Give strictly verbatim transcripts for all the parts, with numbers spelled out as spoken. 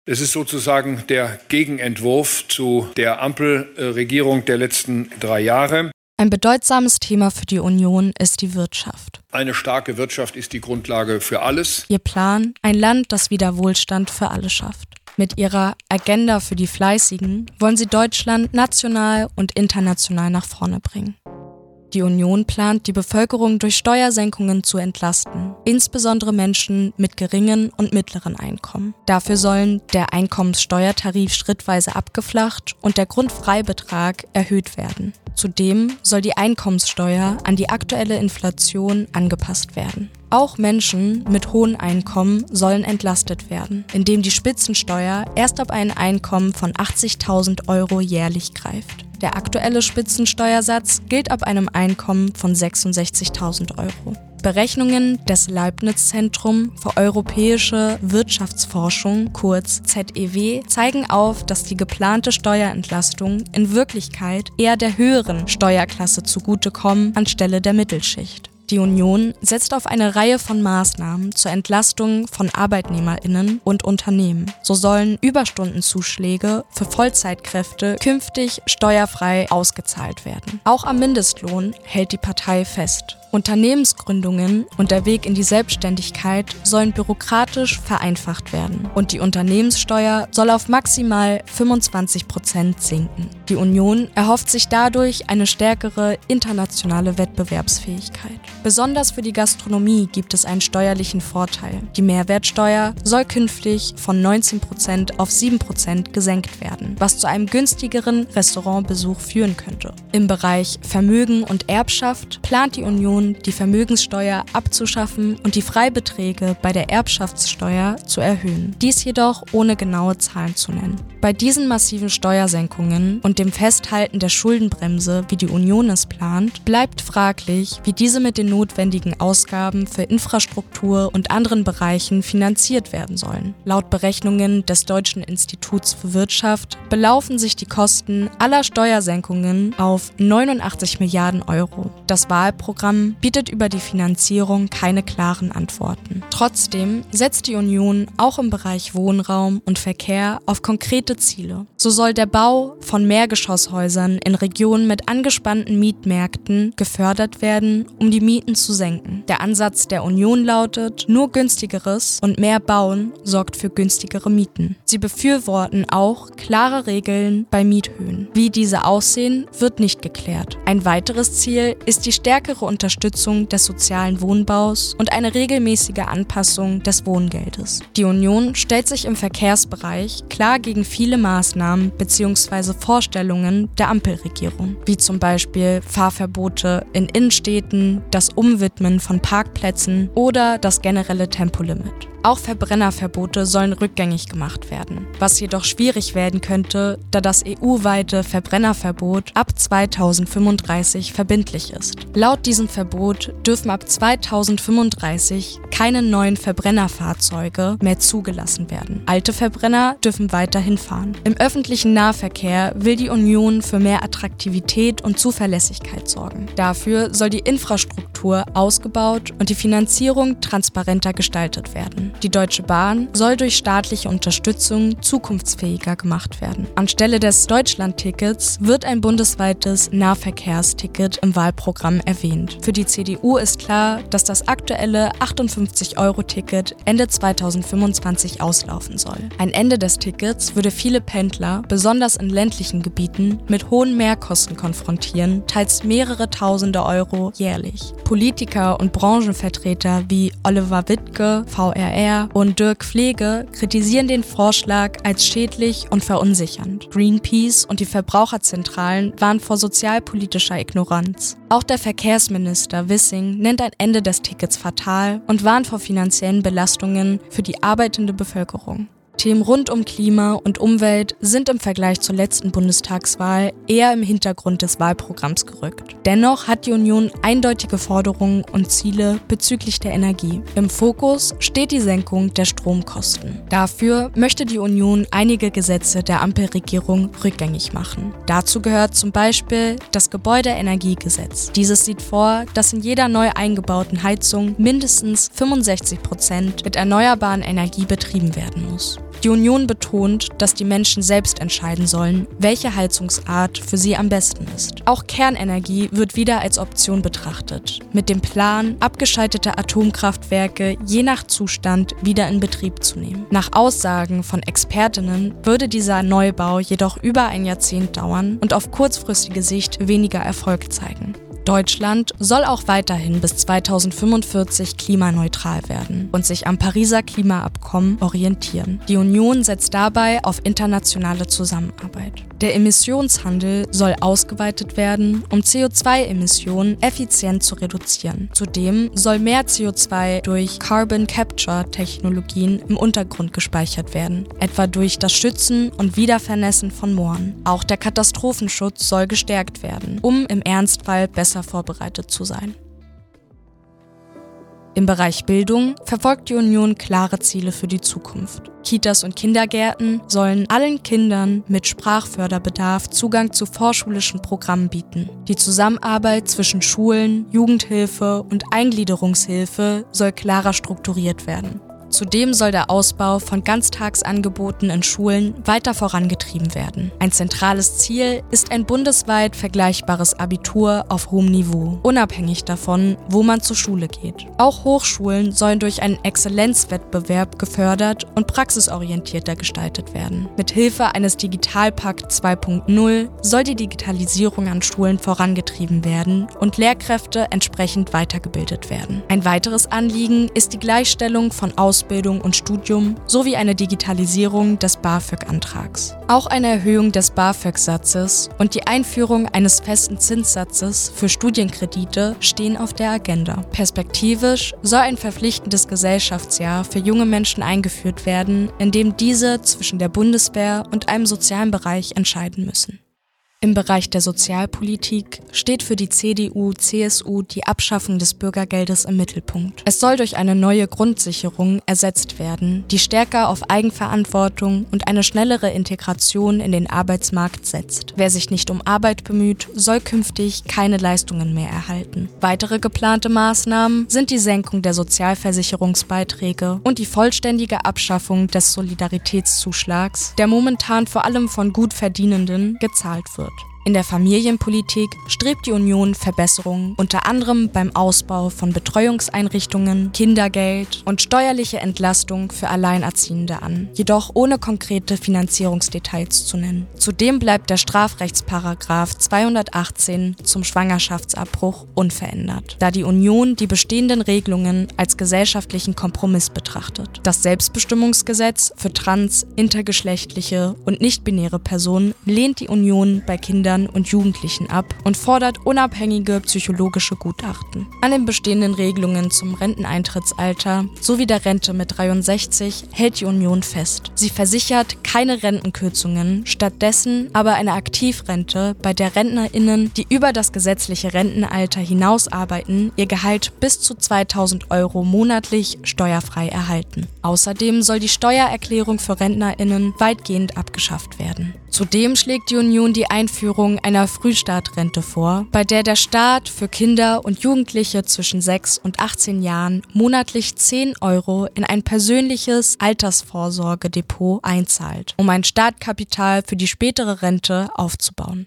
Es ist sozusagen der Gegenentwurf zu der Ampelregierung der letzten drei Jahre. Ein bedeutsames Thema für die Union ist die Wirtschaft. Eine starke Wirtschaft ist die Grundlage für alles. Ihr Plan, ein Land, das wieder Wohlstand für alle schafft. Mit ihrer Agenda für die Fleißigen wollen sie Deutschland national und international nach vorne bringen. Die Union plant, die Bevölkerung durch Steuersenkungen zu entlasten, insbesondere Menschen mit geringen und mittleren Einkommen. Dafür sollen der Einkommenssteuertarif schrittweise abgeflacht und der Grundfreibetrag erhöht werden. Zudem soll die Einkommenssteuer an die aktuelle Inflation angepasst werden. Auch Menschen mit hohen Einkommen sollen entlastet werden, indem die Spitzensteuer erst ab einem Einkommen von achtzigtausend Euro jährlich greift. Der aktuelle Spitzensteuersatz gilt ab einem Einkommen von sechsundsechzigtausend Euro. Berechnungen des Leibniz-Zentrum für europäische Wirtschaftsforschung, kurz Z E W, zeigen auf, dass die geplante Steuerentlastung in Wirklichkeit eher der höheren Steuerklasse zugutekommen anstelle der Mittelschicht. Die Union setzt auf eine Reihe von Maßnahmen zur Entlastung von ArbeitnehmerInnen und Unternehmen. So sollen Überstundenzuschläge für Vollzeitkräfte künftig steuerfrei ausgezahlt werden. Auch am Mindestlohn hält die Partei fest. Unternehmensgründungen und der Weg in die Selbstständigkeit sollen bürokratisch vereinfacht werden und die Unternehmenssteuer soll auf maximal fünfundzwanzig Prozent sinken. Die Union erhofft sich dadurch eine stärkere internationale Wettbewerbsfähigkeit. Besonders für die Gastronomie gibt es einen steuerlichen Vorteil. Die Mehrwertsteuer soll künftig von neunzehn Prozent auf sieben Prozent gesenkt werden, was zu einem günstigeren Restaurantbesuch führen könnte. Im Bereich Vermögen und Erbschaft plant die Union, die Vermögenssteuer abzuschaffen und die Freibeträge bei der Erbschaftssteuer zu erhöhen. Dies jedoch ohne genaue Zahlen zu nennen. Bei diesen massiven Steuersenkungen und dem Festhalten der Schuldenbremse, wie die Union es plant, bleibt fraglich, wie diese mit den notwendigen Ausgaben für Infrastruktur und anderen Bereichen finanziert werden sollen. Laut Berechnungen des Deutschen Instituts für Wirtschaft belaufen sich die Kosten aller Steuersenkungen auf neunundachtzig Milliarden Euro. Das Wahlprogramm bietet über die Finanzierung keine klaren Antworten. Trotzdem setzt die Union auch im Bereich Wohnraum und Verkehr auf konkrete Ziele. So soll der Bau von Mehrgeschosshäusern in Regionen mit angespannten Mietmärkten gefördert werden, um die Mieten zu senken. Der Ansatz der Union lautet, nur günstigeres und mehr Bauen sorgt für günstigere Mieten. Sie befürworten auch klare Regeln bei Miethöhen. Wie diese aussehen, wird nicht geklärt. Ein weiteres Ziel ist die stärkere Unterstützung des sozialen Wohnbaus und eine regelmäßige Anpassung des Wohngeldes. Die Union stellt sich im Verkehrsbereich klar gegen viele Maßnahmen bzw. Vorstellungen der Ampelregierung, wie zum Beispiel Fahrverbote in Innenstädten, das Umwidmen von Parkplätzen oder das generelle Tempolimit. Auch Verbrennerverbote sollen rückgängig gemacht werden, was jedoch schwierig werden könnte, da das E U-weite Verbrennerverbot ab zweitausendfünfunddreißig verbindlich ist. Laut diesem Verbot dürfen ab zweitausendfünfunddreißig keine neuen Verbrennerfahrzeuge mehr zugelassen werden. Alte Verbrenner dürfen weiterhin fahren. Im öffentlichen Nahverkehr will die Union für mehr Attraktivität und Zuverlässigkeit sorgen. Dafür soll die Infrastruktur ausgebaut und die Finanzierung transparenter gestaltet werden. Die Deutsche Bahn soll durch staatliche Unterstützung zukunftsfähiger gemacht werden. Anstelle des Deutschlandtickets wird ein bundesweites Nahverkehrsticket im Wahlprogramm erwähnt. Für die C D U ist klar, dass das aktuelle achtundfünfzig Euro Ticket Ende zweitausendfünfundzwanzig auslaufen soll. Ein Ende des Tickets würde viele Pendler, besonders in ländlichen Gebieten, mit hohen Mehrkosten konfrontieren, teils mehrere Tausende Euro jährlich. Politiker und Branchenvertreter wie Oliver Wittke, V R R und Dirk Pflege kritisieren den Vorschlag als schädlich und verunsichernd. Greenpeace und die Verbraucherzentralen warnen vor sozialpolitischer Ignoranz. Auch der Verkehrsminister Wissing nennt ein Ende des Tickets fatal und warnt vor finanziellen Belastungen für die arbeitende Bevölkerung. Themen rund um Klima und Umwelt sind im Vergleich zur letzten Bundestagswahl eher im Hintergrund des Wahlprogramms gerückt. Dennoch hat die Union eindeutige Forderungen und Ziele bezüglich der Energie. Im Fokus steht die Senkung der Stromkosten. Dafür möchte die Union einige Gesetze der Ampelregierung rückgängig machen. Dazu gehört zum Beispiel das Gebäudeenergiegesetz. Dieses sieht vor, dass in jeder neu eingebauten Heizung mindestens fünfundsechzig Prozent mit erneuerbaren Energie betrieben werden muss. Die Union betont, dass die Menschen selbst entscheiden sollen, welche Heizungsart für sie am besten ist. Auch Kernenergie wird wieder als Option betrachtet, mit dem Plan, abgeschaltete Atomkraftwerke je nach Zustand wieder in Betrieb zu nehmen. Nach Aussagen von Expertinnen würde dieser Neubau jedoch über ein Jahrzehnt dauern und auf kurzfristige Sicht weniger Erfolg zeigen. Deutschland soll auch weiterhin bis zweitausendfünfundvierzig klimaneutral werden und sich am Pariser Klimaabkommen orientieren. Die Union setzt dabei auf internationale Zusammenarbeit. Der Emissionshandel soll ausgeweitet werden, um C O zwei Emissionen effizient zu reduzieren. Zudem soll mehr C O zwei durch Carbon Capture Technologien im Untergrund gespeichert werden, etwa durch das Schützen und Wiedervernässen von Mooren. Auch der Katastrophenschutz soll gestärkt werden, um im Ernstfall besser vorbereitet zu sein. Im Bereich Bildung verfolgt die Union klare Ziele für die Zukunft. Kitas und Kindergärten sollen allen Kindern mit Sprachförderbedarf Zugang zu vorschulischen Programmen bieten. Die Zusammenarbeit zwischen Schulen, Jugendhilfe und Eingliederungshilfe soll klarer strukturiert werden. Zudem soll der Ausbau von Ganztagsangeboten in Schulen weiter vorangetrieben werden. Ein zentrales Ziel ist ein bundesweit vergleichbares Abitur auf hohem Niveau, unabhängig davon, wo man zur Schule geht. Auch Hochschulen sollen durch einen Exzellenzwettbewerb gefördert und praxisorientierter gestaltet werden. Mit Hilfe eines Digitalpakt zwei Punkt null soll die Digitalisierung an Schulen vorangetrieben werden und Lehrkräfte entsprechend weitergebildet werden. Ein weiteres Anliegen ist die Gleichstellung von Aus Ausbildung und Studium sowie eine Digitalisierung des BAföG-Antrags. Auch eine Erhöhung des BAföG-Satzes und die Einführung eines festen Zinssatzes für Studienkredite stehen auf der Agenda. Perspektivisch soll ein verpflichtendes Gesellschaftsjahr für junge Menschen eingeführt werden, in dem diese zwischen der Bundeswehr und einem sozialen Bereich entscheiden müssen. Im Bereich der Sozialpolitik steht für die C D U C S U die Abschaffung des Bürgergeldes im Mittelpunkt. Es soll durch eine neue Grundsicherung ersetzt werden, die stärker auf Eigenverantwortung und eine schnellere Integration in den Arbeitsmarkt setzt. Wer sich nicht um Arbeit bemüht, soll künftig keine Leistungen mehr erhalten. Weitere geplante Maßnahmen sind die Senkung der Sozialversicherungsbeiträge und die vollständige Abschaffung des Solidaritätszuschlags, der momentan vor allem von Gutverdienenden gezahlt wird. In der Familienpolitik strebt die Union Verbesserungen, unter anderem beim Ausbau von Betreuungseinrichtungen, Kindergeld und steuerliche Entlastung für Alleinerziehende an, jedoch ohne konkrete Finanzierungsdetails zu nennen. Zudem bleibt der Strafrechtsparagraph zweihundertachtzehn zum Schwangerschaftsabbruch unverändert, da die Union die bestehenden Regelungen als gesellschaftlichen Kompromiss betrachtet. Das Selbstbestimmungsgesetz für trans-, intergeschlechtliche und nicht-binäre Personen lehnt die Union bei Kindern und Jugendlichen ab und fordert unabhängige psychologische Gutachten. An den bestehenden Regelungen zum Renteneintrittsalter sowie der Rente mit dreiundsechzig hält die Union fest. Sie versichert keine Rentenkürzungen, stattdessen aber eine Aktivrente, bei der RentnerInnen, die über das gesetzliche Rentenalter hinaus arbeiten, ihr Gehalt bis zu zweitausend Euro monatlich steuerfrei erhalten. Außerdem soll die Steuererklärung für RentnerInnen weitgehend abgeschafft werden. Zudem schlägt die Union die Einführung einer Frühstartrente vor, bei der der Staat für Kinder und Jugendliche zwischen sechs und achtzehn Jahren monatlich zehn Euro in ein persönliches Altersvorsorgedepot einzahlt, um ein Startkapital für die spätere Rente aufzubauen.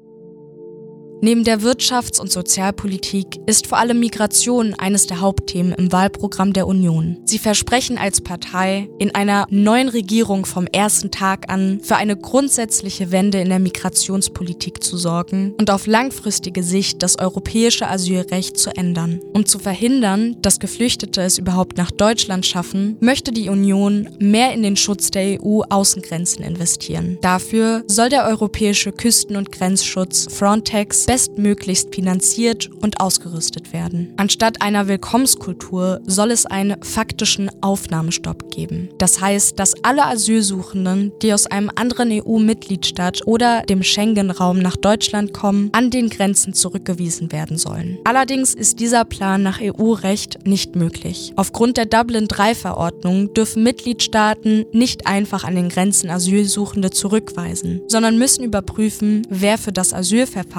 Neben der Wirtschafts- und Sozialpolitik ist vor allem Migration eines der Hauptthemen im Wahlprogramm der Union. Sie versprechen als Partei, in einer neuen Regierung vom ersten Tag an für eine grundsätzliche Wende in der Migrationspolitik zu sorgen und auf langfristige Sicht das europäische Asylrecht zu ändern. Um zu verhindern, dass Geflüchtete es überhaupt nach Deutschland schaffen, möchte die Union mehr in den Schutz der E U-Außengrenzen investieren. Dafür soll der europäische Küsten- und Grenzschutz Frontex bestmöglichst finanziert und ausgerüstet werden. Anstatt einer Willkommenskultur soll es einen faktischen Aufnahmestopp geben. Das heißt, dass alle Asylsuchenden, die aus einem anderen E U-Mitgliedstaat oder dem Schengen-Raum nach Deutschland kommen, an den Grenzen zurückgewiesen werden sollen. Allerdings ist dieser Plan nach E U-Recht nicht möglich. Aufgrund der Dublin drei Verordnung dürfen Mitgliedstaaten nicht einfach an den Grenzen Asylsuchende zurückweisen, sondern müssen überprüfen, wer für das Asylverfahren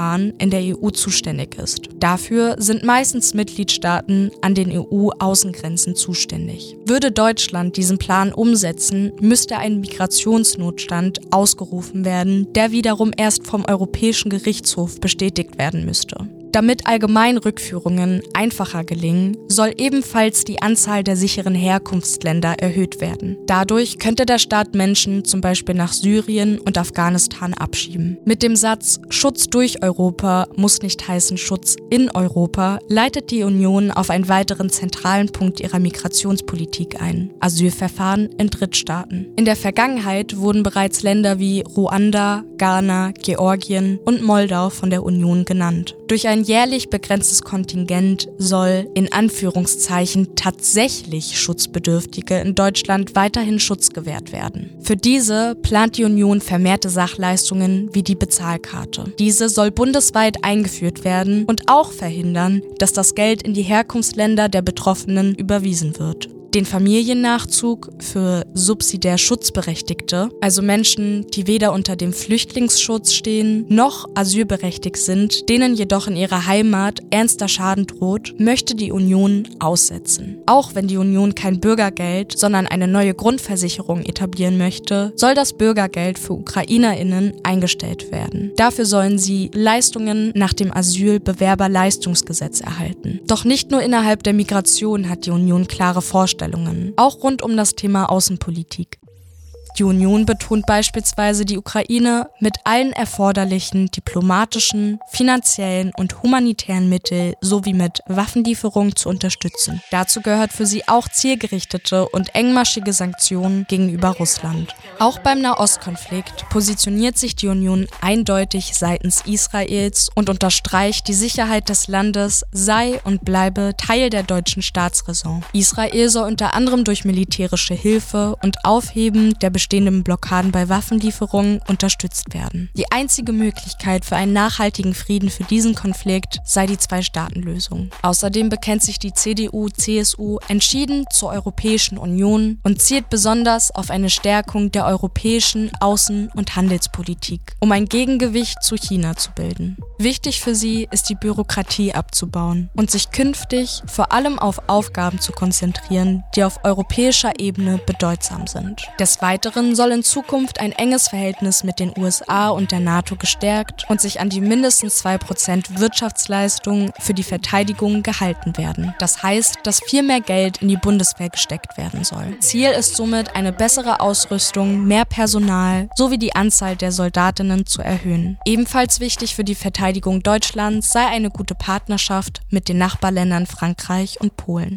in der E U zuständig ist. Dafür sind meistens Mitgliedstaaten an den E U-Außengrenzen zuständig. Würde Deutschland diesen Plan umsetzen, müsste ein Migrationsnotstand ausgerufen werden, der wiederum erst vom Europäischen Gerichtshof bestätigt werden müsste. Damit Allgemeinrückführungen einfacher gelingen, soll ebenfalls die Anzahl der sicheren Herkunftsländer erhöht werden. Dadurch könnte der Staat Menschen zum Beispiel nach Syrien und Afghanistan abschieben. Mit dem Satz „Schutz durch Europa muss nicht heißen Schutz in Europa“ leitet die Union auf einen weiteren zentralen Punkt ihrer Migrationspolitik ein: Asylverfahren in Drittstaaten. In der Vergangenheit wurden bereits Länder wie Ruanda, Ghana, Georgien und Moldau von der Union genannt. Durch ein jährlich begrenztes Kontingent soll in Anführungszeichen tatsächlich Schutzbedürftige in Deutschland weiterhin Schutz gewährt werden. Für diese plant die Union vermehrte Sachleistungen wie die Bezahlkarte. Diese soll bundesweit eingeführt werden und auch verhindern, dass das Geld in die Herkunftsländer der Betroffenen überwiesen wird. Den Familiennachzug für subsidiär Schutzberechtigte, also Menschen, die weder unter dem Flüchtlingsschutz stehen noch asylberechtigt sind, denen jedoch in ihrer Heimat ernster Schaden droht, möchte die Union aussetzen. Auch wenn die Union kein Bürgergeld, sondern eine neue Grundversicherung etablieren möchte, soll das Bürgergeld für UkrainerInnen eingestellt werden. Dafür sollen sie Leistungen nach dem Asylbewerberleistungsgesetz erhalten. Doch nicht nur innerhalb der Migration hat die Union klare Vorstellungen. Auch rund um das Thema Außenpolitik. Die Union betont beispielsweise, die Ukraine mit allen erforderlichen diplomatischen, finanziellen und humanitären Mitteln sowie mit Waffenlieferungen zu unterstützen. Dazu gehört für sie auch zielgerichtete und engmaschige Sanktionen gegenüber Russland. Auch beim Nahostkonflikt positioniert sich die Union eindeutig seitens Israels und unterstreicht, die Sicherheit des Landes sei und bleibe Teil der deutschen Staatsräson. Israel soll unter anderem durch militärische Hilfe und Aufheben der bestehenden Blockaden bei Waffenlieferungen unterstützt werden. Die einzige Möglichkeit für einen nachhaltigen Frieden für diesen Konflikt sei die Zwei-Staaten-Lösung. Außerdem bekennt sich die C D U C S U entschieden zur Europäischen Union und zielt besonders auf eine Stärkung der europäischen Außen- und Handelspolitik, um ein Gegengewicht zu China zu bilden. Wichtig für sie ist die Bürokratie abzubauen und sich künftig vor allem auf Aufgaben zu konzentrieren, die auf europäischer Ebene bedeutsam sind. Des Weiteren soll in Zukunft ein enges Verhältnis mit den U S A und der NATO gestärkt und sich an die mindestens zwei Prozent Wirtschaftsleistung für die Verteidigung gehalten werden. Das heißt, dass viel mehr Geld in die Bundeswehr gesteckt werden soll. Ziel ist somit, eine bessere Ausrüstung, mehr Personal sowie die Anzahl der Soldatinnen zu erhöhen. Ebenfalls wichtig für die Verteidigung Deutschlands sei eine gute Partnerschaft mit den Nachbarländern Frankreich und Polen.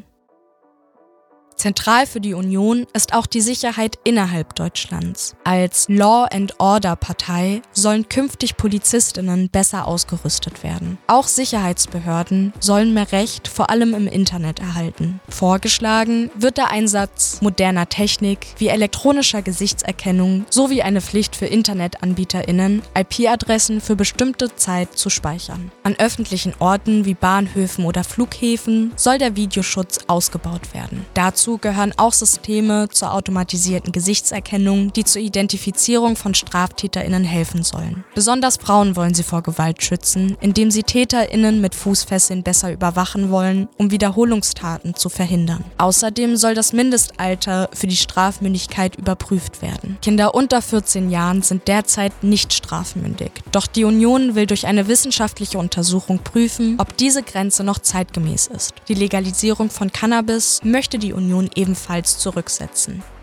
Zentral für die Union ist auch die Sicherheit innerhalb Deutschlands. Als Law-and-Order-Partei sollen künftig PolizistInnen besser ausgerüstet werden. Auch Sicherheitsbehörden sollen mehr Recht, vor allem im Internet, erhalten. Vorgeschlagen wird der Einsatz moderner Technik wie elektronischer Gesichtserkennung sowie eine Pflicht für InternetanbieterInnen, I P-Adressen für bestimmte Zeit zu speichern. An öffentlichen Orten wie Bahnhöfen oder Flughäfen soll der Videoschutz ausgebaut werden. Dazu gehören auch Systeme zur automatisierten Gesichtserkennung, die zur Identifizierung von StraftäterInnen helfen sollen. Besonders Frauen wollen sie vor Gewalt schützen, indem sie TäterInnen mit Fußfesseln besser überwachen wollen, um Wiederholungstaten zu verhindern. Außerdem soll das Mindestalter für die Strafmündigkeit überprüft werden. Kinder unter vierzehn Jahren sind derzeit nicht strafmündig. Doch die Union will durch eine wissenschaftliche Untersuchung prüfen, ob diese Grenze noch zeitgemäß ist. Die Legalisierung von Cannabis möchte die Union ebenfalls zurücksetzen.